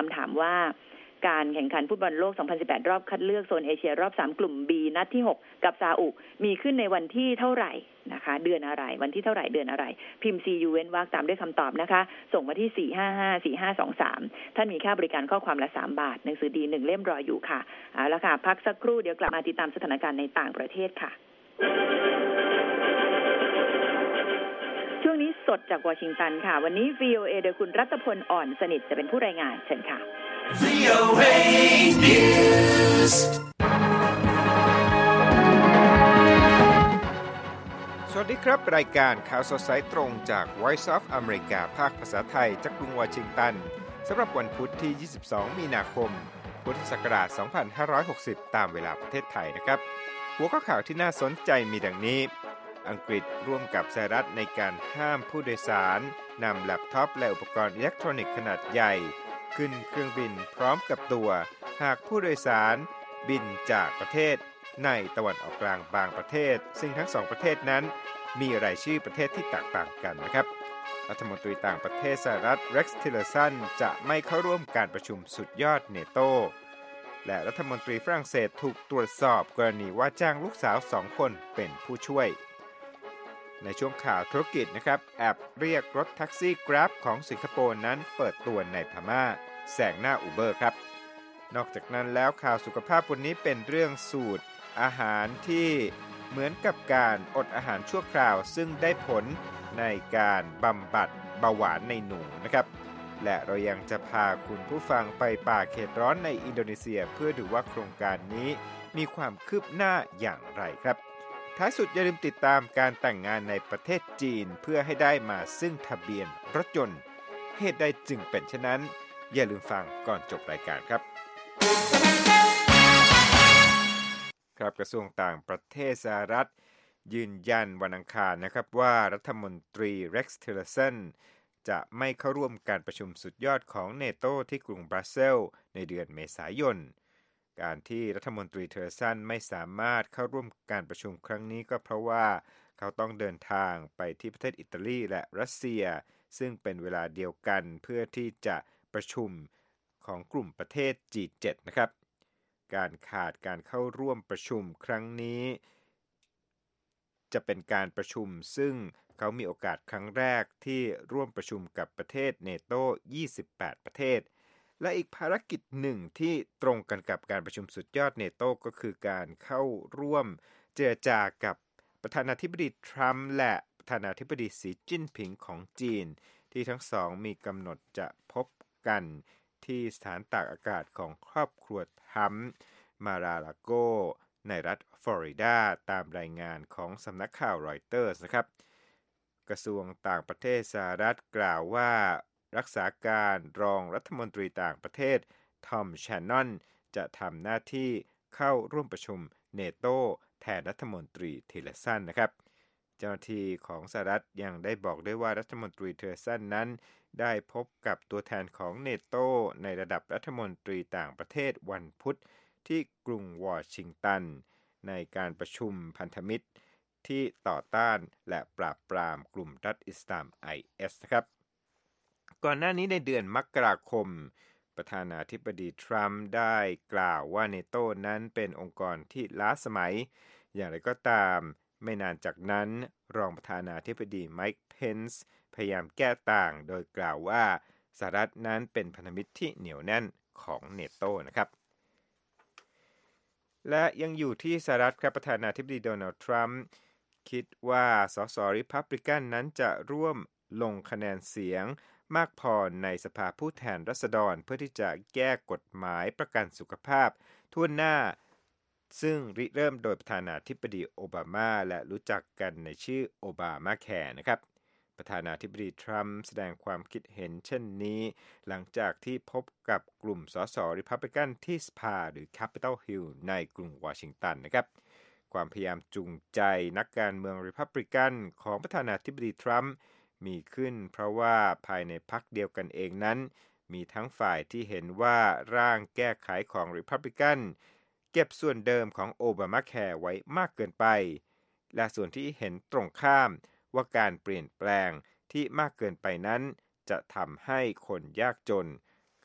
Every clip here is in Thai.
ำถามว่าการแข่งขันฟุตบอลโลก 2018 รอบคัดเลือกโซนเอเชียรอบ3กลุ่ม B นัดที่6กับซาอุมีขึ้นในวันที่เท่าไหร่นะคะเดือนอะไรวันที่เท่าไหร่เดือนอะไรพิมพ์ CU เว้นวรรคตามด้วยคำตอบนะคะส่งมาที่4554523ท่านมีค่าบริการข้อความละ3 บาทหนังสือดี1เล่มรออยู่ค่ะเอาละค่ะพักสักครู่เดี๋ยวกลับมาติดตามสถานการณ์ในต่างประเทศค่ะช่วงนี้สดจากวอชิงตันค่ะวันนี้ VOA โดยคุณรัตพลอ่อนสนิทจะเป็นผู้รายงานเชิญค่ะ VOA News สวัสดีครับรายการข่าวสดสายตรงจาก Voice of America ภาคภาษาไทยจากกรุงวอชิงตันสำหรับวันพุธที่22มีนาคมพุทธศักราช2560ตามเวลาประเทศไทยนะครับหัวข้อข่าวที่น่าสนใจมีดังนี้อังกฤษร่วมกับสหรัฐในการห้ามผู้โดยสารนำแล็ปท็อปและอุปกรณ์อิเล็กทรอนิกส์ขนาดใหญ่ขึ้นเครื่องบินพร้อมกับตัวหากผู้โดยสารบินจากประเทศในตะวันออกกลางบางประเทศซึ่งทั้ง2ประเทศนั้นมีรายชื่อประเทศที่แตกต่างกันนะครับรัฐมนตรีต่างประเทศสหรัฐเร็กซ์ ทิลเลอร์สันจะไม่เข้าร่วมการประชุมสุดยอดเนโตและรัฐมนตรีฝรั่งเศสถูกตรวจสอบกรณีว่าจ้างลูกสาว2คนเป็นผู้ช่วยในช่วงข่าวธุรกิจนะครับแอปเรียกรถแท็กซี่ Grab ของสิงคโปร์นั้นเปิดตัวในพม่าแซงหน้า Uber ครับนอกจากนั้นแล้วข่าวสุขภาพวันนี้เป็นเรื่องสูตรอาหารที่เหมือนกับการอดอาหารชั่วคราวซึ่งได้ผลในการบำบัดเบาหวานในหนูนะครับและเรายังจะพาคุณผู้ฟังไปป่าเขตร้อนในอินโดนีเซียเพื่อดูว่าโครงการนี้มีความคืบหน้าอย่างไรครับท้ายสุดอย่าลืมติดตามการแต่งงานในประเทศจีนเพื่อให้ได้มาซึ่งทะเบียนรถยนต์เหตุใดจึงเป็นเช่นนั้นอย่าลืมฟังก่อนจบรายการครับกระทรวงต่างประเทศสหรัฐยืนยันวันอังคารนะครับว่ารัฐมนตรีเร็กซ์ ทิลเลอร์สันจะไม่เข้าร่วมการประชุมสุดยอดของเนโตที่กรุงบรัสเซลส์ในเดือนเมษายนการที่รัฐมนตรีทิลเลอร์สันไม่สามารถเข้าร่วมการประชุมครั้งนี้ก็เพราะว่าเขาต้องเดินทางไปที่ประเทศอิตาลีและรัสเซียซึ่งเป็นเวลาเดียวกันเพื่อที่จะประชุมของกลุ่มประเทศ G7 นะครับการขาดการเข้าร่วมประชุมครั้งนี้จะเป็นการประชุมซึ่งเขามีโอกาสครั้งแรกที่ร่วมประชุมกับประเทศเนโต28ประเทศและอีกภารกิจหนึ่งที่ตรงกันกับการประชุมสุดยอดเนโตก็คือการเข้าร่วมเจรจากับประธานาธิบดีทรัมป์และประธานาธิบดีสีจิ้นผิงของจีนที่ทั้งสองมีกำหนดจะพบกันที่สถานตากอากาศของครอบครัวทรัมป์มาราลาโกในรัฐฟลอริดาตามรายงานของสำนักข่าวรอยเตอร์สนะครับกระทรวงต่างประเทศสหรัฐกล่าวว่ารักษาการรองรัฐมนตรีต่างประเทศทอม แชนนอนจะทำหน้าที่เข้าร่วมประชุมเนโตแทนรัฐมนตรีทิลเลอร์สันนะครับเจ้าหน้าที่ของสหรัฐยังได้บอกด้วยว่ารัฐมนตรีทิลเลอร์สันนั้นได้พบกับตัวแทนของเนโตในระดับรัฐมนตรีต่างประเทศวันพุธที่กรุงวอชิงตันในการประชุมพันธมิตรที่ต่อต้านและปราบปรามกลุ่มรัฐอิสลาม IS นะครับก่อนหน้านี้ในเดือนมกราคมประธานาธิบดีทรัมป์ได้กล่าวว่าเนโตนั้นเป็นองค์กรที่ล้าสมัยอย่างไรก็ตามไม่นานจากนั้นรองประธานาธิบดีไมค์ เพนซ์พยายามแก้ต่างโดยกล่าวว่าสหรัฐนั้นเป็นพันธมิตรที่เหนียวแน่นของเนโตนะครับและยังอยู่ที่สหรัฐครับประธานาธิบดีโดนัลด์ทรัมป์คิดว่าสสริพับลิกันนั้นจะร่วมลงคะแนนเสียงมากพอในสภาผู้แทนราษฎรเพื่อที่จะแก้กฎหมายประกันสุขภาพทั่วหน้าซึ่งริเริ่มโดยประธานาธิบดีโอบามาและรู้จักกันในชื่อโอบามาแคร์นะครับประธานาธิบดีทรัมป์แสดงความคิดเห็นเช่นนี้หลังจากที่พบกับกลุ่มสสริพับลิกันที่สภาหรือ Capitol Hill ในกรุงวอชิงตันนะครับความพยายามจูงใจนักการเมืองริพับลิกันของประธานาธิบดีทรัมป์มีขึ้นเพราะว่าภายในพรรคเดียวกันเองนั้นมีทั้งฝ่ายที่เห็นว่าร่างแก้ไขของริพับลิกันเก็บส่วนเดิมของโอบามาแคร์ไว้มากเกินไปและส่วนที่เห็นตรงข้ามว่าการเปลี่ยนแปลงที่มากเกินไปนั้นจะทำให้คนยากจน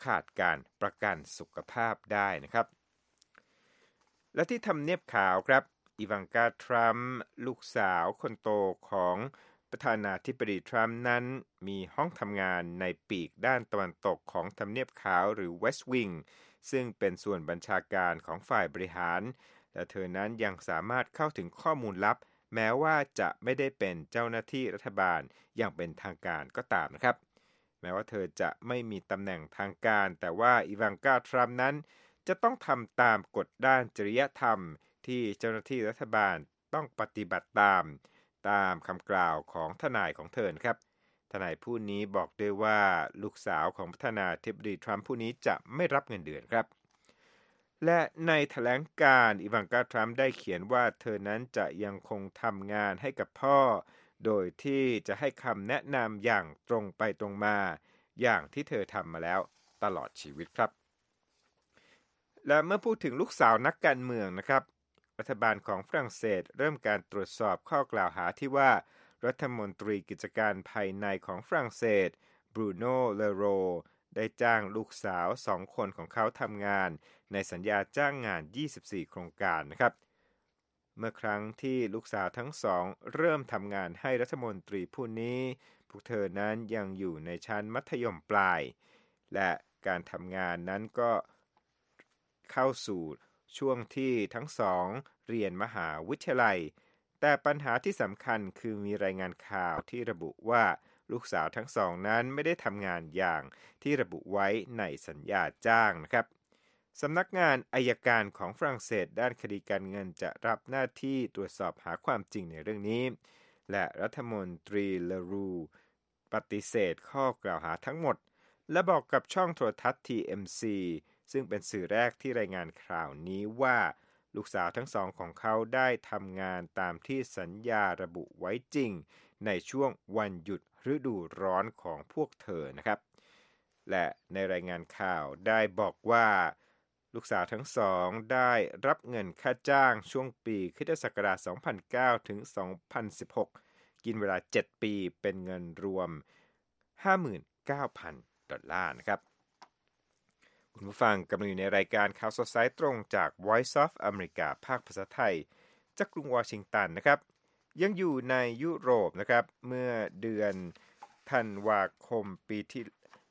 ขาดการประกันสุขภาพได้นะครับและที่ทำเนียบขาวครับอีวานกาทรัมป์ลูกสาวคนโตของประธานาธิบดีทรัมป์นั้นมีห้องทำงานในปีกด้านตะวันตกของทำเนียบขาวหรือ West Wing ซึ่งเป็นส่วนบัญชาการของฝ่ายบริหารและเธอนั้นยังสามารถเข้าถึงข้อมูลลับแม้ว่าจะไม่ได้เป็นเจ้าหน้าที่รัฐบาลอย่างเป็นทางการก็ตามนะครับแม้ว่าเธอจะไม่มีตำแหน่งทางการแต่ว่าอีวานกาทรัมป์นั้นจะต้องทำตามกฎด้านจริยธรรมที่เจ้าหน้าที่รัฐบาลต้องปฏิบัติตามคำกล่าวของทนายของเธอครับทนายผู้นี้บอกด้วยว่าลูกสาวของประธานาธิบดีทรัมป์ผู้นี้จะไม่รับเงินเดือนครับและในแถลงการอีวานกาทรัมป์ได้เขียนว่าเธอนั้นจะยังคงทำงานให้กับพ่อโดยที่จะให้คำแนะนำอย่างตรงไปตรงมาอย่างที่เธอทำมาแล้วตลอดชีวิตครับและเมื่อพูดถึงลูกสาวนักการเมืองนะครับรัฐบาลของฝรั่งเศสเริ่มการตรวจสอบข้อกล่าวหาที่ว่ารัฐมนตรีกิจการภายในของฝรั่งเศสบรูโน่ เลโรได้จ้างลูกสาว2คนของเขาทำงานในสัญญาจ้างงาน24โครงการนะครับเมื่อครั้งที่ลูกสาวทั้งสองเริ่มทำงานให้รัฐมนตรีผู้นี้พวกเธอนั้นยังอยู่ในชั้นมัธยมปลายและการทำงานนั้นก็เข้าสู่ช่วงที่ทั้งสองเรียนมหาวิทยาลัยแต่ปัญหาที่สำคัญคือมีรายงานข่าวที่ระบุว่าลูกสาวทั้งสองนั้นไม่ได้ทำงานอย่างที่ระบุไว้ในสัญญาจ้างนะครับสำนักงานอัยการของฝรั่งเศสด้านคดีการเงินจะรับหน้าที่ตรวจสอบหาความจริงในเรื่องนี้และรัฐมนตรีเลรูปฏิเสธข้อกล่าวหาทั้งหมดและบอกกับช่องโทรทัศน์ TMC ซึ่งเป็นสื่อแรกที่รายงานข่าวนี้ว่าลูกสาวทั้งสองของเขาได้ทำงานตามที่สัญญาระบุไว้จริงในช่วงวันหยุดฤดูร้อนของพวกเธอนะครับและในรายงานข่าวได้บอกว่าลูกสาวทั้งสองได้รับเงินค่าจ้างช่วงปีค.ศ. 2009 ถึง 2016 กินเวลา7ปีเป็นเงินรวม $59,000 นะครับคุณผู้ฟังกำลังอยู่ในรายการข่าวสดสายตรงจาก Voice of America ภาคภาษาไทยจากกรุงวอชิงตันนะครับยังอยู่ในยุโรปนะครับเมื่อเดือนธันวาคมปีที่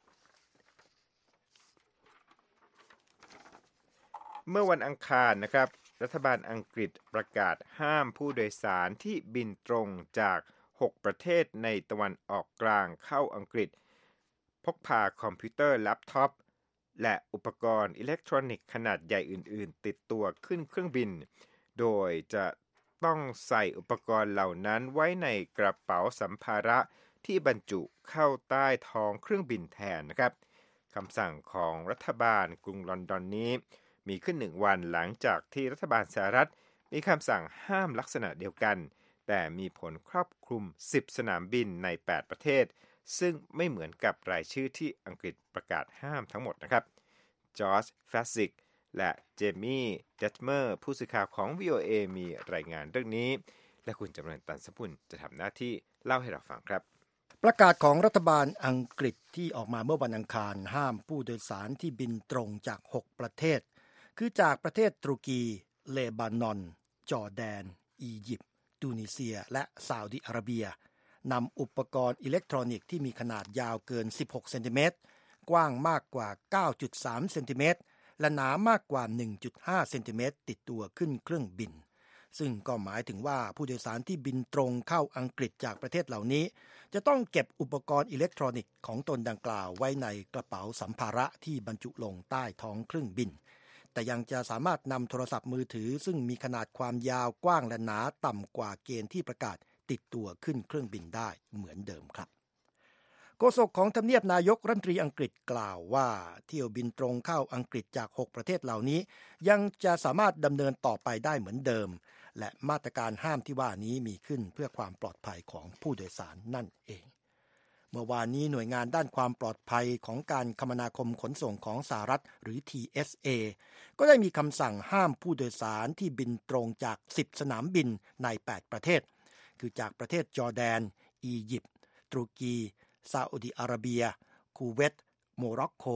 เมื่อวันอังคารนะครับรัฐบาลอังกฤษประกาศห้ามผู้โดยสารที่บินตรงจาก6ประเทศในตะวันออกกลางเข้าอังกฤษพกพาคอมพิวเตอร์แล็ปท็อปและอุปกรณ์อิเล็กทรอนิกส์ขนาดใหญ่อื่นๆติดตัวขึ้นเครื่องบินโดยจะต้องใส่อุปกรณ์เหล่านั้นไว้ในกระเป๋าสัมภาระที่บรรจุเข้าใต้ท้องเครื่องบินแทนนะครับคำสั่งของรัฐบาลกรุงลอนดอนนี้มีขึ้น1วันหลังจากที่รัฐบาลสหรัฐมีคำสั่งห้ามลักษณะเดียวกันแต่มีผลครอบคลุม10สนามบินใน8ประเทศซึ่งไม่เหมือนกับรายชื่อที่อังกฤษประกาศห้ามทั้งหมดนะครับจอร์จ แฟสซิกและเจมี่ เดตเมอร์ผู้สื่อข่าวของ VOA มีรายงานเรื่องนี้และคุณจำเริญ ตันสกุลจะทำหน้าที่เล่าให้เราฟังครับประกาศของรัฐบาลอังกฤษที่ออกมาเมื่อวันอังคารห้ามผู้โดยสารที่บินตรงจาก6ประเทศคือจากประเทศตุรกีเลบานอนจอร์แดนอียิปต์ตูนิเซียและซาอุดิอาระเบียนำอุปกรณ์อิเล็กทรอนิกส์ที่มีขนาดยาวเกิน16เซนติเมตรกว้างมากกว่า 9.3 เซนติเมตรและหนามากกว่า 1.5 เซนติเมตรติดตัวขึ้นเครื่องบินซึ่งก็หมายถึงว่าผู้โดยสารที่บินตรงเข้าอังกฤษจากประเทศเหล่านี้จะต้องเก็บอุปกรณ์อิเล็กทรอนิกส์ของตนดังกล่าวไว้ในกระเป๋าสัมภาระที่บรรจุลงใต้ท้องเครื่องบินแต่ยังจะสามารถนำโทรศัพท์มือถือซึ่งมีขนาดความยาวกว้างและหนาต่ำกว่าเกณฑ์ที่ประกาศติดตัวขึ้นเครื่องบินได้เหมือนเดิมครับโฆษกของทำเนียบนายกรัฐมนตรีอังกฤษกล่าวว่าเที่ยวบินตรงเข้าอังกฤษจาก6ประเทศเหล่านี้ยังจะสามารถดำเนินต่อไปได้เหมือนเดิมและมาตรการห้ามที่ว่านี้มีขึ้นเพื่อความปลอดภัยของผู้โดยสารนั่นเองเมื่อวานนี้หน่วยงานด้านความปลอดภัยของการคมนาคมขนส่งของสหรัฐหรือ TSA ก็ได้มีคำสั่งห้ามผู้โดยสารที่บินตรงจาก10สนามบินใน8ประเทศคือจากประเทศจอร์แดนอียิปต์ตุรกีซาอุดิอาระเบียคูเวตโมร็อกโก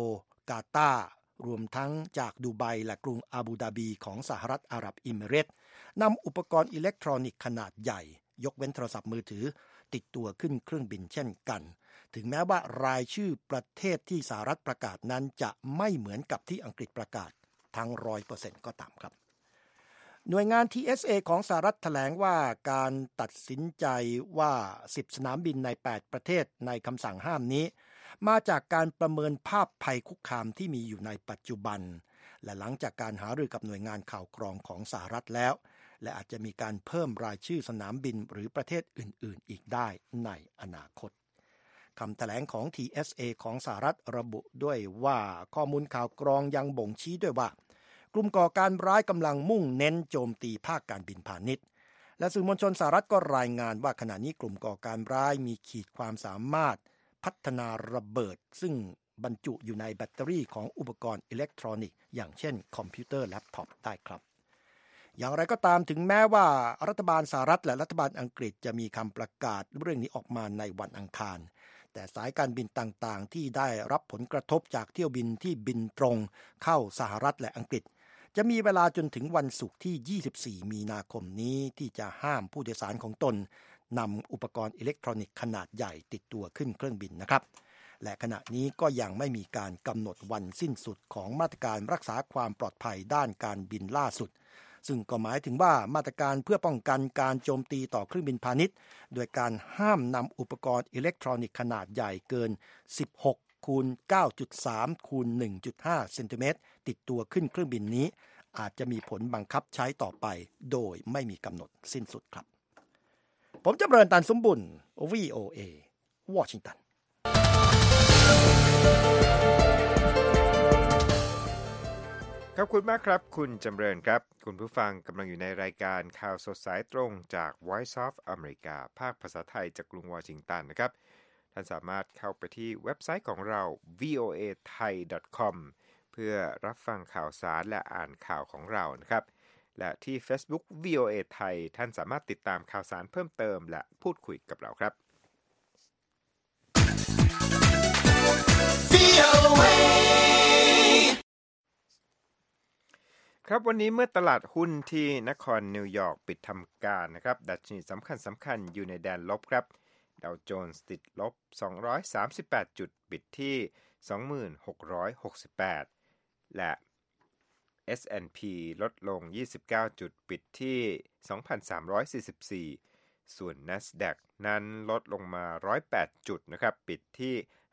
กาตาร์รวมทั้งจากดูไบและกรุงอาบูดาบีของสหรัฐอาหรับเอมิเรตส์นำอุปกรณ์อิเล็กทรอนิกส์ขนาดใหญ่ยกเว้นโทรศัพท์มือถือติดตัวขึ้นเครื่องบินเช่นกันถึงแม้ว่ารายชื่อประเทศที่สหรัฐประกาศนั้นจะไม่เหมือนกับที่อังกฤษประกาศทั้ง 100% ก็ตามครับหน่วยงาน TSA ของสหรัฐแถลงว่าการตัดสินใจว่า10สนามบินใน8ประเทศในคำสั่งห้ามนี้มาจากการประเมินภาพภัยคุกคามที่มีอยู่ในปัจจุบันและหลังจากการหารือกับหน่วยงานข่าวกรองของสหรัฐแล้วและอาจจะมีการเพิ่มรายชื่อสนามบินหรือประเทศอื่นๆอีกได้ในอนาคตคำแถลงของ TSA ของสหรัฐระบุด้วยว่าข้อมูลข่าวกรองยังบ่งชี้ด้วยว่ากลุ่มก่อการร้ายกำลังมุ่งเน้นโจมตีภาคการบินพาณิชย์และสื่อมวลชนสหรัฐก็รายงานว่าขณะนี้กลุ่มก่อการร้ายมีขีดความสามารถพัฒนาระเบิดซึ่งบรรจุอยู่ในแบตเตอรี่ของอุปกรณ์อิเล็กทรอนิกส์อย่างเช่นคอมพิวเตอร์แล็ปท็อปได้ครับอย่างไรก็ตามถึงแม้ว่ารัฐบาลสหรัฐและรัฐบาลอังกฤษจะมีคำประกาศเรื่องนี้ออกมาในวันอังคารแต่สายการบินต่างๆที่ได้รับผลกระทบจากเที่ยวบินที่บินตรงเข้าสหรัฐและอังกฤษจะมีเวลาจนถึงวันศุกร์ที่24มีนาคมนี้ที่จะห้ามผู้โดยสารของตนนำอุปกรณ์อิเล็กทรอนิกส์ขนาดใหญ่ติดตัวขึ้นเครื่องบินนะครับและขณะนี้ก็ยังไม่มีการกำหนดวันสิ้นสุดของมาตรการรักษาความปลอดภัยด้านการบินล่าสุดซึ่งก็หมายถึงว่ามาตรการเพื่อป้องกันการโจมตีต่อเครื่องบินพาณิชย์โดยการห้ามนำอุปกรณ์อิเล็กทรอนิกส์ขนาดใหญ่เกิน16คูณ 9.3 คูณ 1.5 เซนติเมตรติดตัวขึ้นเครื่องบินนี้อาจจะมีผลบังคับใช้ต่อไปโดยไม่มีกำหนดสิ้นสุดครับผมจำเริญตันสมบุญ VOA วอชิงตันขอบคุณมากครับคุณจำเริญครับคุณผู้ฟังกำลังอยู่ในรายการข่าวสดสายตรงจาก Voice of America ภาคภาษาไทยจากกรุงวอชิงตันนะครับท่านสามารถเข้าไปที่เว็บไซต์ของเรา voathai.com เพื่อรับฟังข่าวสารและอ่านข่าวของเรานะครับและที่ Facebook VOA ไทยท่านสามารถติดตามข่าวสารเพิ่มเติมและพูดคุยกับเราครับ ครับวันนี้เมื่อตลาดหุ้นที่นครนิวยอร์กปิดทำการนะครับดัชนีสำคัญอยู่ในแดนลบครับดาวโจนส์ติดลบ238จุดปิดที่ 2668 และ S&P ลดลง29จุดปิดที่ 2,344 ส่วน NASDAQ นั้นลดลงมา108จุดนะครับปิดที่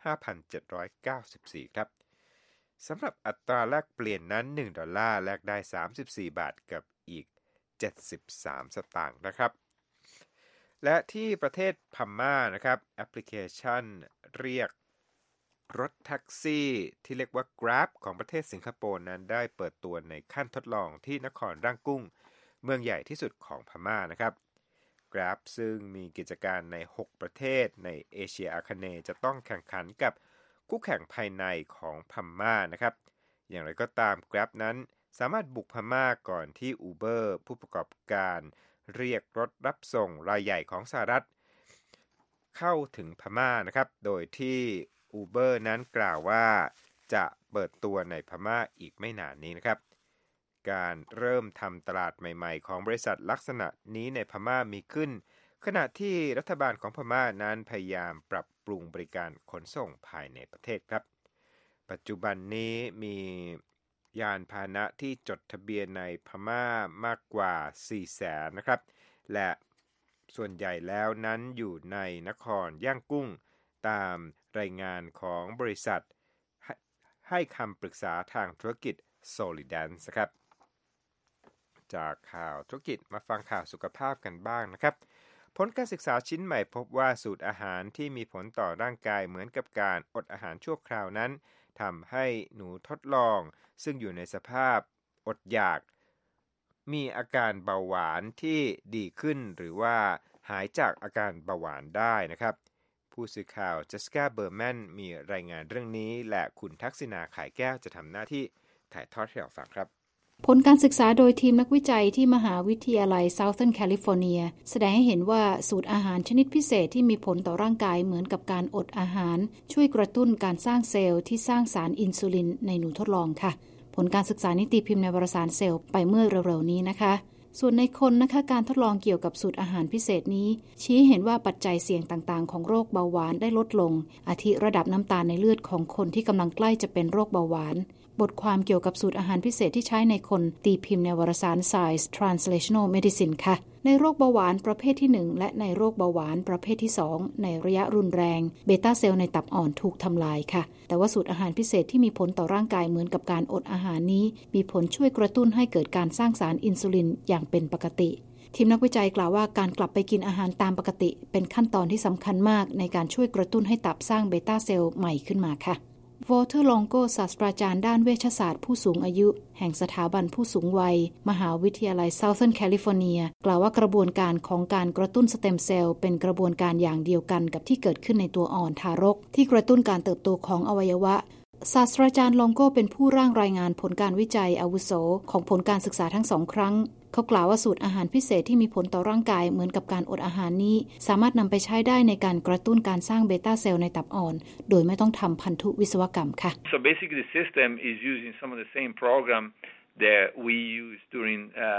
5,794 ครับสำหรับอัตราแลกเปลี่ยนนั้น$1แลกได้34บาทกับอีก73สตางค์นะครับและที่ประเทศพม่านะครับแอปพลิเคชันเรียกรถแท็กซี่ที่เรียกว่า Grab ของประเทศสิงคโปร์นั้นได้เปิดตัวในขั้นทดลองที่นครร่างกุ้งเมืองใหญ่ที่สุดของพม่านะครับ Grab ซึ่งมีกิจการใน6ประเทศในเอเชียอาคเนย์จะต้องแข่งขันกับคู่แข่งภายในของพม่านะครับอย่างไรก็ตาม Grab นั้นสามารถบุกพม่าก่อนที่ Uber ผู้ประกอบการเรียกรถรับส่งรายใหญ่ของสหรัฐเข้าถึงพม่านะครับโดยที่ Uber นั้นกล่าวว่าจะเปิดตัวในพม่าอีกไม่นานนี้นะครับการเริ่มทำตลาดใหม่ๆของบริษัทลักษณะนี้ในพม่ามีขึ้นขณะที่รัฐบาลของพม่านั้นพยายามปรับปรุงบริการขนส่งภายในประเทศครับปัจจุบันนี้มียานพาหนะที่จดทะเบียนในพม่ามากกว่า 400,000 นะครับและส่วนใหญ่แล้วนั้นอยู่ในนครย่างกุ้งตามรายงานของบริษัทให้คำปรึกษาทางธุรกิจ Solidance ครับจากข่าวธุรกิจมาฟังข่าวสุขภาพกันบ้างนะครับผลการศึกษาชิ้นใหม่พบว่าสูตรอาหารที่มีผลต่อร่างกายเหมือนกับการอดอาหารชั่วคราวนั้นทำให้หนูทดลองซึ่งอยู่ในสภาพอดอยากมีอาการเบาหวานที่ดีขึ้นหรือว่าหายจากอาการเบาหวานได้นะครับผู้สื่อข่าวเจสสิก้าเบอร์แมนมีรายงานเรื่องนี้และคุณทักษิณาขายแก้วจะทำหน้าที่ถ่ายทอดให้เราฟังครับผลการศึกษาโดยทีมนักวิจัยที่มหาวิทยาลัย Southern California แสดงให้เห็นว่าสูตรอาหารชนิดพิเศษที่มีผลต่อร่างกายเหมือนกับการอดอาหารช่วยกระตุ้นการสร้างเซลล์ที่สร้างสารอินซูลินในหนูทดลองค่ะผลการศึกษานี้ตีพิมพ์ในวารสารเซลล์ไปเมื่อเร็วๆนี้นะคะส่วนในคนนะคะการทดลองเกี่ยวกับสูตรอาหารพิเศษนี้ชี้เห็นว่าปัจจัยเสี่ยงต่างๆของโรคเบาหวานได้ลดลงอาทิระดับน้ำตาลในเลือดของคนที่กำลังใกล้จะเป็นโรคเบาหวานบทความเกี่ยวกับสูตรอาหารพิเศษที่ใช้ในคนตีพิมพ์ในวารสาร Science Translational Medicine ค่ะในโรคเบาหวานประเภทที่1และในโรคเบาหวานประเภทที่2ในระยะรุนแรงเบต้าเซลล์ในตับอ่อนถูกทำลายค่ะแต่ว่าสูตรอาหารพิเศษที่มีผลต่อร่างกายเหมือนกับการอดอาหารนี้มีผลช่วยกระตุ้นให้เกิดการสร้างสารอินซูลินอย่างเป็นปกติทีมนักวิจัยกล่าวว่าการกลับไปกินอาหารตามปกติเป็นขั้นตอนที่สำคัญมากในการช่วยกระตุ้นให้ตับสร้างเบต้าเซลล์ใหม่ขึ้นมาค่ะวอลเตอร์ ลองโกศาสตราจารย์ด้านเวชศาสตร์ผู้สูงอายุแห่งสถาบันผู้สูงวัยมหาวิทยาลัย Southern California กล่าวว่ากระบวนการของการกระตุ้นสเต็มเซลล์เป็นกระบวนการอย่างเดียวกันกับที่เกิดขึ้นในตัวอ่อนทารกที่กระตุ้นการเติบโตของอวัยวะศาสตราจารย์ลองโกเป็นผู้ร่างรายงานผลการวิจัยอาวุโสของผลการศึกษาทั้ง2ครั้งเขากล่าวว่าสูตรอาหารพิเศษที่มีผลต่อร่างกายเหมือนกับการอดอาหารนี้สามารถนำไปใช้ได้ในการกระตุ้นการสร้างเบต้าเซลล์ในตับอ่อนโดยไม่ต้องทำพันธุวิศวกรรมค่ะ So basically the system is using some of the same program that we use during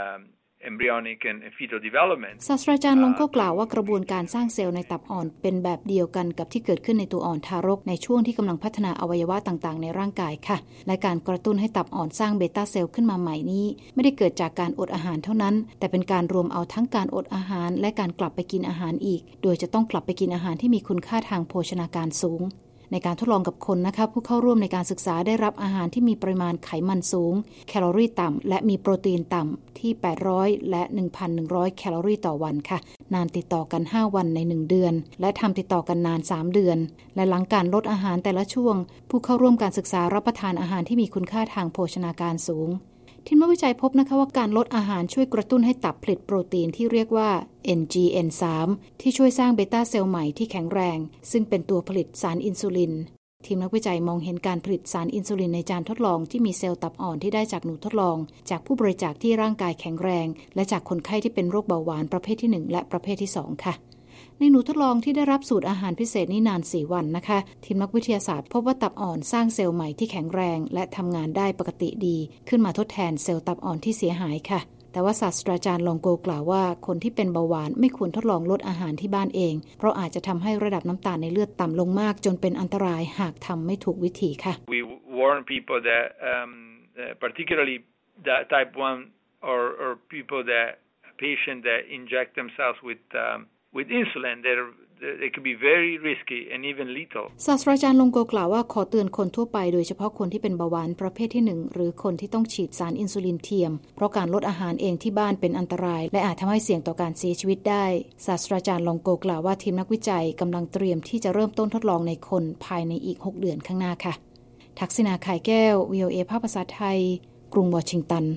embryonic and fetal development ศาสตราจารย์ลงก็กล่าวว่ากระบวนการสร้างเซลล์ในตับอ่อนเป็นแบบเดียวกันกับที่เกิดขึ้นในตัวอ่อนทารกในช่วงที่กำลังพัฒนาอวัยวะต่างๆในร่างกายค่ะและการกระตุ้นให้ตับอ่อนสร้างเบต้าเซลล์ขึ้นมาใหม่นี้ไม่ได้เกิดจากการอดอาหารเท่านั้นแต่เป็นการรวมเอาทั้งการอดอาหารและการกลับไปกินอาหารอีกโดยจะต้องกลับไปกินอาหารที่มีคุณค่าทางโภชนาการสูงในการทดลองกับคนนะคะผู้เข้าร่วมในการศึกษาได้รับอาหารที่มีปริมาณไขมันสูงแคลอรี่ต่ำและมีโปรตีนต่ำที่800และ 1,100 แคลอรี่ต่อวันค่ะนานติดต่อกัน5วันใน1เดือนและทำติดต่อกันนาน3เดือนและหลังการลดอาหารแต่ละช่วงผู้เข้าร่วมการศึกษารับประทานอาหารที่มีคุณค่าทางโภชนาการสูงทีมวิจัยพบนะคะว่าการลดอาหารช่วยกระตุ้นให้ตับผลิตโปรตีนที่เรียกว่า NGN3 ที่ช่วยสร้างเบต้าเซลล์ใหม่ที่แข็งแรงซึ่งเป็นตัวผลิตสารอินซูลินทีมนักวิจัยมองเห็นการผลิตสารอินซูลินในจานทดลองที่มีเซลล์ตับอ่อนที่ได้จากหนูทดลองจากผู้บริจาคที่ร่างกายแข็งแรงและจากคนไข้ที่เป็นโรคเบาหวานประเภทที่1และประเภทที่2ค่ะในหนูทดลองที่ได้รับสูตรอาหารพิเศษนี้นาน4วันนะคะทีมนักวิทยาศาสตร์พบว่าตับอ่อนสร้างเซลล์ใหม่ที่แข็งแรงและทำงานได้ปกติดีขึ้นมาทดแทนเซลล์ตับอ่อนที่เสียหายค่ะแต่ว่าศาสตราจารย์ลองโกกล่าวว่าคนที่เป็นเบาหวานไม่ควรทดลองลดอาหารที่บ้านเองเพราะอาจจะทำให้ระดับน้ำตาลในเลือดต่ำลงมากจนเป็นอันตรายหากทำไม่ถูกวิธีค่ะ We warn people that particularly that type 1 or people that patient that inject themselves with insulin they could be very risky and even lethal ศาสตราจารย์ลงโกกล่าวว่าขอเตือนคนทั่วไปโดยเฉพาะคนที่เป็นเบาหวานประเภทที่1หรือคนที่ต้องฉีดสารอินซูลินเทียมเพราะการลดอาหารเองที่บ้านเป็นอันตรายและอาจทำให้เสี่ยงต่อการเสียชีวิตได้ศาสตราจารย์ลงโกกล่าวว่าทีมนักวิจัยกำลังเตรียมที่จะเริ่มต้นทดลองในคนภายในอีก6เดือนข้างหน้าค่ะทักษิณา ไข่แก้ว VOA ภาคภาษาไทยกรุงวอชิงตัน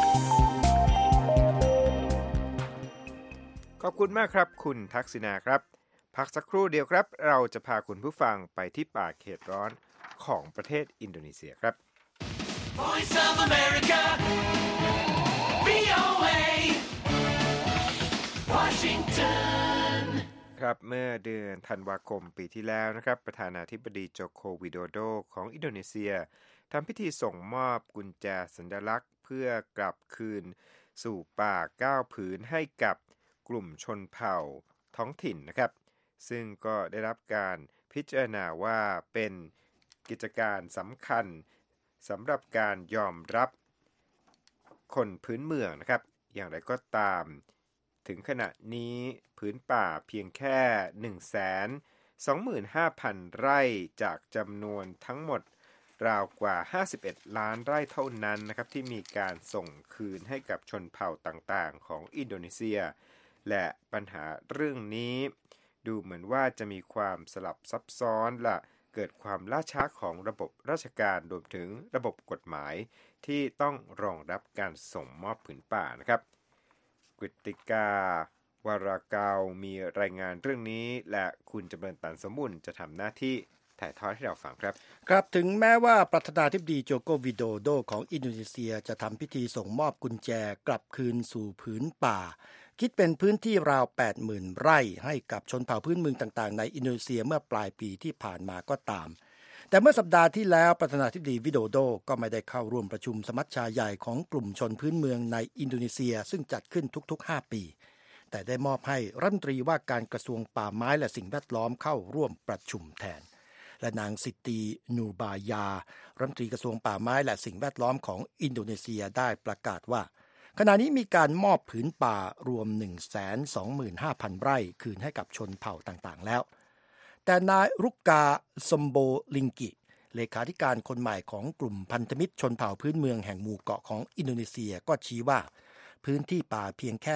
ขอบคุณมากครับคุณทักษิณาครับพักสักครู่เดียวครับเราจะพาคุณผู้ฟังไปที่ป่าเขตร้อนของประเทศอินโดนีเซียครับ Voice of America VOA Washington ครับเมื่อเดือนธันวาคมปีที่แล้วนะครับประธานาธิบดีโจโควิโดโดของอินโดนีเซียทำพิธีส่งมอบกุญแจสัญลักษณ์เพื่อกลับคืนสู่ป่า9ผืนให้กับกลุ่มชนเผ่าท้องถิ่นนะครับซึ่งก็ได้รับการพิจารณาว่าเป็นกิจการสำคัญสำหรับการยอมรับคนพื้นเมืองนะครับอย่างไรก็ตามถึงขณะนี้พื้นป่าเพียงแค่ 125,000 ไร่จากจำนวนทั้งหมดราวกว่า51ล้านไร่เท่านั้นนะครับที่มีการส่งคืนให้กับชนเผ่าต่างๆของอินโดนีเซียและปัญหาเรื่องนี้ดูเหมือนว่าจะมีความสลับซับซ้อนและเกิดความล่าช้าของระบบราชการรวมถึงระบบกฎหมายที่ต้องรองรับการส่งมอบผืนป่านะครับกฤติกาวารากาวมีรายงานเรื่องนี้และคุณจำเริญตันสมบุญจะทำหน้าที่ถ่ายทอดให้เราฟังครับครับถึงแม้ว่าประธานาธิบดีโจโกวิโดโดของอินโดนีเซียจะทำพิธีส่งมอบกุญแจกลับคืนสู่ผืนป่าคิดเป็นพื้นที่ราว 80,000 ไร่ให้กับชนเผ่าพื้นเมืองต่างๆในอินโดนีเซียเมื่อปลายปีที่ผ่านมาก็ตามแต่เมื่อสัปดาห์ที่แล้วประธานาธิบดีวิโดโดก็ไม่ได้เข้าร่วมประชุมสมัชชาใหญ่ของกลุ่มชนพื้นเมืองในอินโดนีเซียซึ่งจัดขึ้นทุกๆ5ปีแต่ได้มอบให้รัฐมนตรีว่าการกระทรวงป่าไม้และสิ่งแวดล้อมเข้าร่วมประชุมแทนและนางสิตีนูบายารัฐมนตรีกระทรวงป่าไม้และสิ่งแวดล้อมของอินโดนีเซียได้ประกาศว่าขณะนี้มีการมอบผืนป่ารวม 125,000 ไร่คืนให้กับชนเผ่าต่างๆแล้วแต่นายรุกกาซมโบลิงกิเลขาธิการคนใหม่ของกลุ่มพันธมิตรชนเผ่าพื้นเมืองแห่งหมู่เกาะของอินโดนีเซียก็ชี้ว่าพื้นที่ป่าเพียงแค่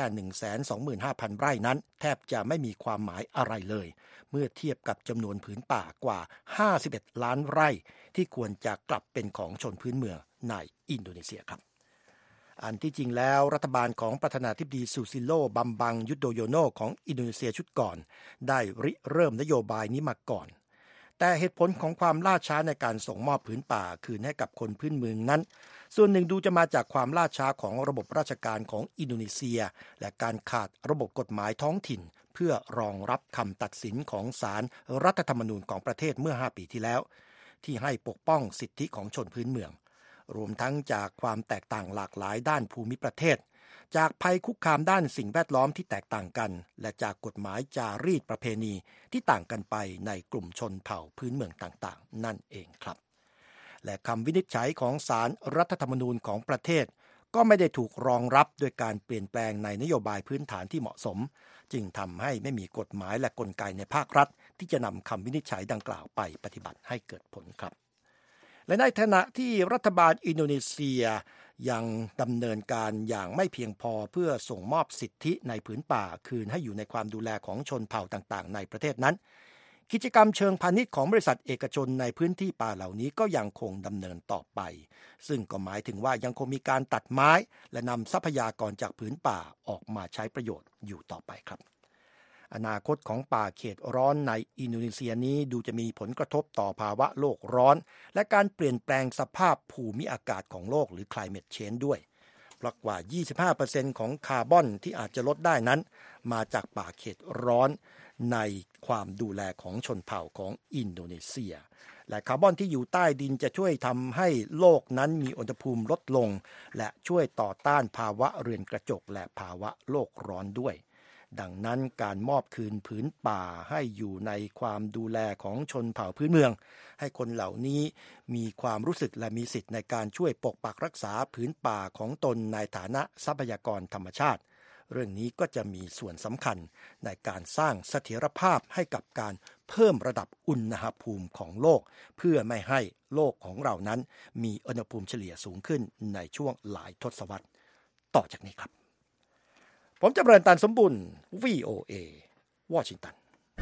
125,000 ไร่นั้นแทบจะไม่มีความหมายอะไรเลยเมื่อเทียบกับจำนวนผืนป่ากว่า51ล้านไร่ที่ควรจะกลับเป็นของชนพื้นเมืองในอินโดนีเซียครับอันที่จริงแล้วรัฐบาลของประธานาธิบดีซูซิโลบัมบังยุโดโยโนของอินโดนีเซียชุดก่อนได้ริเริ่มนโยบายนี้มาก่อนแต่เหตุผลของความล่าช้าในการส่งมอบผืนป่าคืนให้กับคนพื้นเมืองนั้นส่วนหนึ่งดูจะมาจากความล่าช้าของระบบราชการของอินโดนีเซียและการขาดระบบกฎหมายท้องถิ่นเพื่อรองรับคำตัดสินของศาลรัฐธรรมนูญของประเทศเมื่อ5ปีที่แล้วที่ให้ปกป้องสิทธิของชนพื้นเมืองรวมทั้งจากความแตกต่างหลากหลายด้านภูมิประเทศจากภัยคุกคามด้านสิ่งแวดล้อมที่แตกต่างกันและจากกฎหมายจารีตประเพณีที่ต่างกันไปในกลุ่มชนเผ่าพื้นเมืองต่างๆนั่นเองครับและคำวินิจฉัยของศาลรัฐธรรมนูญของประเทศก็ไม่ได้ถูกรองรับโดยการเปลี่ยนแปลงในนโยบายพื้นฐานที่เหมาะสมจึงทำให้ไม่มีกฎหมายและกลไกในภาครัฐที่จะนำคำวินิจฉัยดังกล่าวไปปฏิบัติให้เกิดผลครับและในขณะที่รัฐบาลอินโดนีเซียยังดำเนินการอย่างไม่เพียงพอเพื่อส่งมอบสิทธิในผืนป่าคืนให้อยู่ในความดูแลของชนเผ่าต่างๆในประเทศนั้นกิจกรรมเชิงพาณิชย์ของบริษัทเอกชนในพื้นที่ป่าเหล่านี้ก็ยังคงดำเนินต่อไปซึ่งก็หมายถึงว่ายังคงมีการตัดไม้และนำทรัพยากรจากผืนป่าออกมาใช้ประโยชน์อยู่ต่อไปครับอนาคตของป่าเขตร้อนในอินโดนีเซียนี้ดูจะมีผลกระทบต่อภาวะโลกร้อนและการเปลี่ยนแปลงสภาพภูมิอากาศของโลกหรือ climate change ด้วยเพราะกว่า 25% ของคาร์บอนที่อาจจะลดได้นั้นมาจากป่าเขตร้อนในความดูแลของชนเผ่าของอินโดนีเซียและคาร์บอนที่อยู่ใต้ดินจะช่วยทำให้โลกนั้นมีอุณหภูมิลดลงและช่วยต่อต้านภาวะเรือนกระจกและภาวะโลกร้อนด้วยดังนั้นการมอบคืนผืนป่าให้อยู่ในความดูแลของชนเผ่าพื้นเมืองให้คนเหล่านี้มีความรู้สึกและมีสิทธิ์ในการช่วยปกปักรักษาผืนป่าของตนในฐานะทรัพยากรธรรมชาติเรื่องนี้ก็จะมีส่วนสำคัญในการสร้างเสถียรภาพให้กับการเพิ่มระดับอุณหภูมิของโลกเพื่อไม่ให้โลกของเรานั้นมีอุณหภูมิเฉลี่ยสูงขึ้นในช่วงหลายทศวรรษต่อจากนี้ครับผมจำเริญตันสมบุญ VOA วอชิงตัน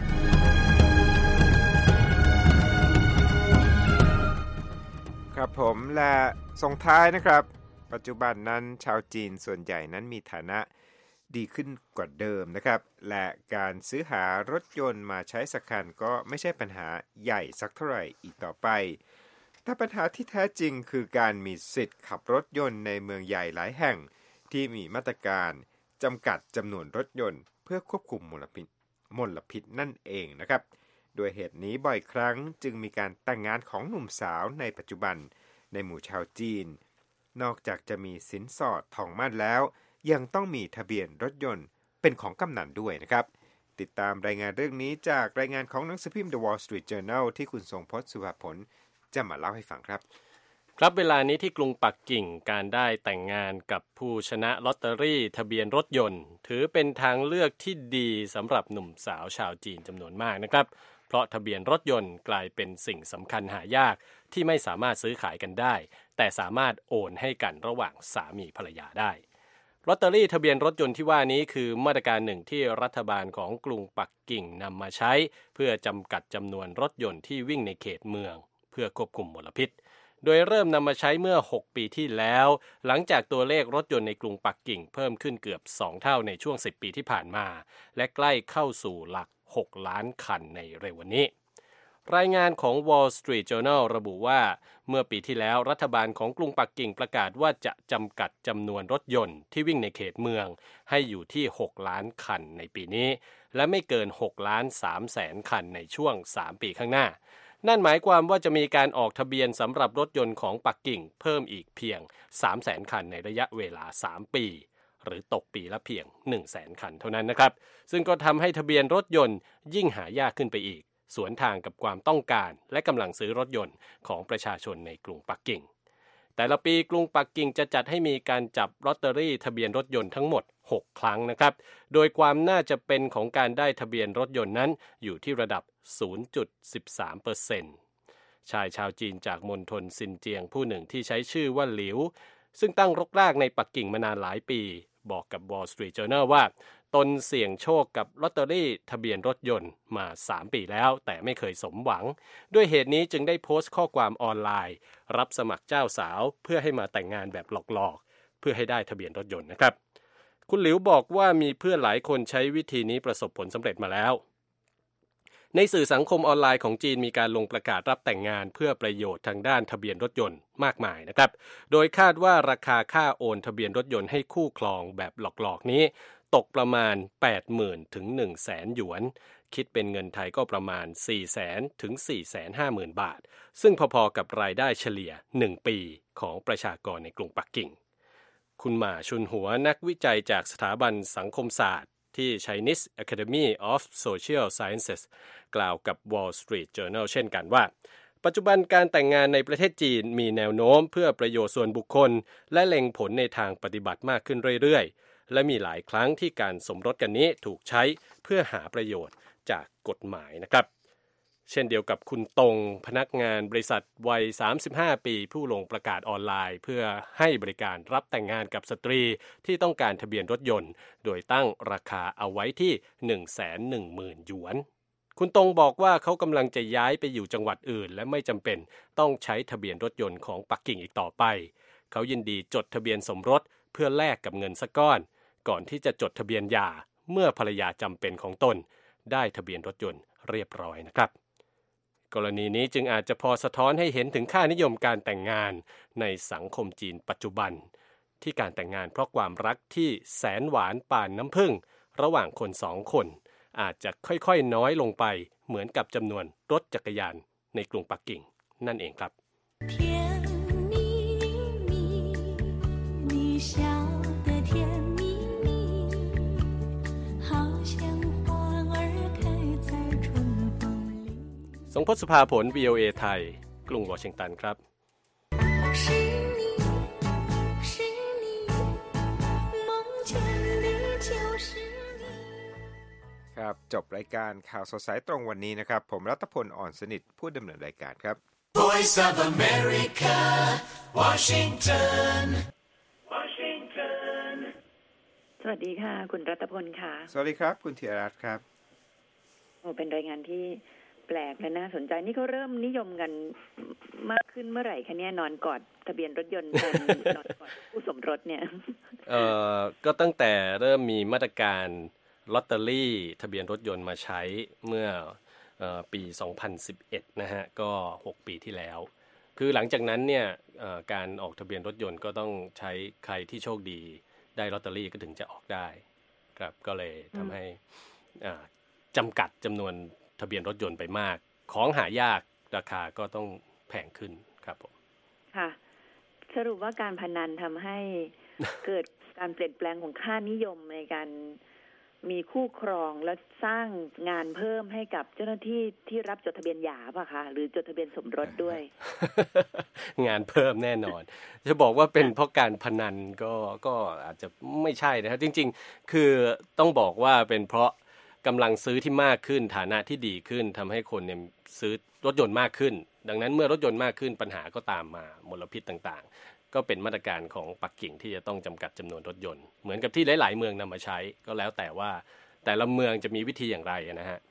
ครับผมและส่งท้ายนะครับปัจจุบันนั้นชาวจีนส่วนใหญ่นั้นมีฐานะดีขึ้นกว่าเดิมนะครับและการซื้อหารถยนต์มาใช้สักคันก็ไม่ใช่ปัญหาใหญ่สักเท่าไหร่อีกต่อไปแต่ปัญหาที่แท้จริงคือการมีสิทธิ์ขับรถยนต์ในเมืองใหญ่หลายแห่งที่มีมาตรการจำกัดจำนวนรถยนต์เพื่อควบคุมมลพิษนั่นเองนะครับโดยเหตุนี้บ่อยครั้งจึงมีการแต่งงานของหนุ่มสาวในปัจจุบันในหมู่ชาวจีนนอกจากจะมีสินสอดทองมั่นแล้วยังต้องมีทะเบียนรถยนต์เป็นของกำนันด้วยนะครับติดตามรายงานเรื่องนี้จากรายงานของหนังสือพิมพ์ The Wall Street Journal ที่คุณทรงพจน์สุภาผลจะมาเล่าให้ฟังครับครับเวลานี้ที่กรุงปักกิ่งการได้แต่งงานกับผู้ชนะลอตเตอรี่ทะเบียนรถยนต์ถือเป็นทางเลือกที่ดีสำหรับหนุ่มสาวชาวจีนจำนวนมากนะครับเพราะทะเบียนรถยนต์กลายเป็นสิ่งสำคัญหายากที่ไม่สามารถซื้อขายกันได้แต่สามารถโอนให้กันระหว่างสามีภรรยาได้ลอตเตอรี่ทะเบียนรถยนต์ที่ว่านี้คือมาตรการหนึ่งที่รัฐบาลของกรุงปักกิ่งนำมาใช้เพื่อจำกัดจำนวนรถยนต์ที่วิ่งในเขตเมืองเพื่อควบคุมมลพิษโดยเริ่มนำมาใช้เมื่อ6ปีที่แล้วหลังจากตัวเลขรถยนต์ในกรุงปักกิ่งเพิ่มขึ้นเกือบ2เท่าในช่วง10ปีที่ผ่านมาและใกล้เข้าสู่หลัก6ล้านคันในเร็ววันนี้รายงานของ Wall Street Journal ระบุว่าเมื่อปีที่แล้วรัฐบาลของกรุงปักกิ่งประกาศว่าจะจำกัดจำนวนรถยนต์ที่วิ่งในเขตเมืองให้อยู่ที่6ล้านคันในปีนี้และไม่เกิน6ล้าน3แสนคันในช่วง3ปีข้างหน้านั่นหมายความว่าจะมีการออกทะเบียนสำหรับรถยนต์ของปักกิ่งเพิ่มอีกเพียง 300,000 คันในระยะเวลา3ปีหรือตกปีละเพียง 100,000 คันเท่านั้นนะครับซึ่งก็ทำให้ทะเบียนรถยนต์ยิ่งหายากขึ้นไปอีกสวนทางกับความต้องการและกำลังซื้อรถยนต์ของประชาชนในกรุงปักกิ่งแต่ละปีกรุงปักกิ่งจะจัดให้มีการจับลอตเตอรี่ทะเบียนรถยนต์ทั้งหมด6ครั้งนะครับโดยความน่าจะเป็นของการได้ทะเบียนรถยนต์นั้นอยู่ที่ระดับ 0.13% ชายชาวจีนจากมณฑลซินเจียงผู้หนึ่งที่ใช้ชื่อว่าหลิวซึ่งตั้งรกรากในปักกิ่งมานานหลายปีบอกกับ Wall Street Journal ว่าตนเสี่ยงโชคกับลอตเตอรี่ทะเบียนรถยนต์มา3ปีแล้วแต่ไม่เคยสมหวังด้วยเหตุนี้จึงได้โพสต์ข้อความออนไลน์รับสมัครเจ้าสาวเพื่อให้มาแต่งงานแบบหลอกๆเพื่อให้ได้ทะเบียนรถยนต์นะครับคุณหลิวบอกว่ามีเพื่อนหลายคนใช้วิธีนี้ประสบผลสำเร็จมาแล้วในสื่อสังคมออนไลน์ของจีนมีการลงประกาศรับแต่งงานเพื่อประโยชน์ทางด้านทะเบียนรถยนต์มากมายนะครับโดยคาดว่าราคาค่าโอนทะเบียนรถยนต์ให้คู่ครองแบบหลอกๆนี้ตกประมาณ 80,000 ถึง 100,000 หยวนคิดเป็นเงินไทยก็ประมาณ 400,000 ถึง 450,000 บาทซึ่งพอๆกับรายได้เฉลี่ย1ปีของประชากรในกรุงปักกิ่งคุณหม่าชุนหัวนักวิจัยจากสถาบันสังคมศาสตร์ที่ Chinese Academy of Social Sciences กล่าวกับ Wall Street Journal เช่นกันว่าปัจจุบันการแต่งงานในประเทศจีนมีแนวโน้มเพื่อประโยชน์ส่วนบุคคลและเล็งผลในทางปฏิบัติมากขึ้นเรื่อยๆและมีหลายครั้งที่การสมรสกันนี้ถูกใช้เพื่อหาประโยชน์จากกฎหมายนะครับเช่นเดียวกับคุณตงพนักงานบริษัทวัย35ปีผู้ลงประกาศออนไลน์เพื่อให้บริการรับแต่งงานกับสตรีที่ต้องการทะเบียนรถยนต์โดยตั้งราคาเอาไว้ที่ 110,000 หยวนคุณตงบอกว่าเขากำลังจะย้ายไปอยู่จังหวัดอื่นและไม่จำเป็นต้องใช้ทะเบียนรถยนต์ของปักกิ่งอีกต่อไปเขายินดีจดทะเบียนสมรสเพื่อแลกกับเงินสักก้อนก่อนที่จะจดทะเบียนหย่าเมื่อภรรยาจำเป็นของตนได้ทะเบียนรถยนต์เรียบร้อยนะครับกรณีนี้จึงอาจจะพอสะท้อนให้เห็นถึงค่านิยมการแต่งงานในสังคมจีนปัจจุบันที่การแต่งงานเพราะความรักที่แสนหวานป่านน้ำผึ้งระหว่างคนสองคนอาจจะค่อยๆน้อยลงไปเหมือนกับจำนวนรถจักรยานในกรุงปักกิ่งนั่นเองครับทรงพศภาผล VOA ไทยกรุงวอชิงตันครับครับจบรายการข่าวสดสายตรงวันนี้นะครับผมรัตพลอ่อนสนิทผู้ดำเนินรายการครับ Voice of America Washington สวัสดีค่ะคุณรัตพลค่ะสวัสดีครับคุณธีรรัตน์ครับโอ้เป็นรายงานที่แปลกและน่าสนใจนี่เขาเริ่มนิยมกันมากขึ้นเมื่อไหร่คะเนี่ยนอนกอดทะเบียนรถยนต์กัน นอนกอดผู้สมรสเนี่ยก็ตั้งแต่เริ่มมีมาตรการลอตเตอรี่ทะเบียนรถยนต์มาใช้เมื่อปี 2011 นะฮะก็6ปีที่แล้วคือหลังจากนั้นเนี่ยการออกทะเบียนรถยนต์ก็ต้องใช้ใครที่โชคดีได้ลอตเตอรี่ก็ถึงจะออกได้ครับก็เลยทำให้จำกัดจำนวนทะเบียนรถยนต์ไปมากของหายากราคาก็ต้องแพงขึ้นครับผมค่ะสรุปว่าการพนันทำให้ เกิดการเปลี่ยนแปลงของค่านิยมในการมีคู่ครองและสร้างงานเพิ่มให้กับเจ้าหน้าที่ที่รับจดทะเบียนหย่าป่ะคะหรือจดทะเบียนสมรสด้วยงานเพิ่มแน่นอนจะบอกว่าเป็นเพราะการพนันก็อาจจะไม่ใช่นะครับจริงๆคือต้องบอกว่าเป็นเพราะกำลังซื้อที่มากขึ้นฐานะที่ดีขึ้นทำให้คนเนี่ยซื้อรถยนต์มากขึ้นดังนั้นเมื่อรถยนต์มากขึ้นปัญหาก็ตามมามลพิษต่างๆก็เป็นมาตรการของปักกิ่งที่จะต้องจำกัดจำนวนรถยนต์เหมือนกับที่หลายๆเมืองนำมาใช้ก็แล้วแต่ว่าแต่ละเมืองจะมีวิธีอย่างไรนะฮะ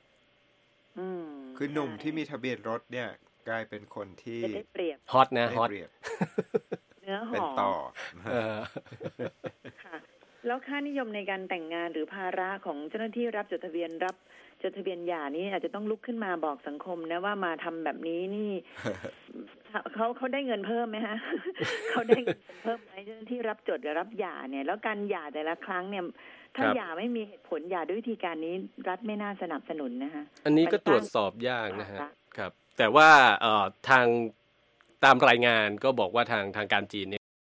คือหนุ่มที่มีทะเบียนรถเนี่ยกลายเป็นคนที่ฮอตนะฮอตเนื้อหอมเป็นต่อค่ะแล้วค่านิยมในการแต่งงานหรือภาระของเจ้าหน้าที่รับจดทะเบียนหย่านี้อาจจะต้องลุกขึ้นมาบอกสังคมนะว่ามาทำแบบนี้นี่ เขาได้เงินเพิ่มไหมฮะ เขาได้เงินเพิ่มไหมเจ้าหน้าที่รับจดหรือรับหย่าเนี่ยแล้วการหย่าแต่ละครั้งเนี่ยถ้าหย่าไม่มีเหตุผลหย่าด้วยวิธีการนี้รัฐไม่น่าสนับสนุนนะคะอันนี้ก็ตรวจสอบยากนะฮะครับแต่ว่าทางตามรายงานก็บอกว่าทางการจีน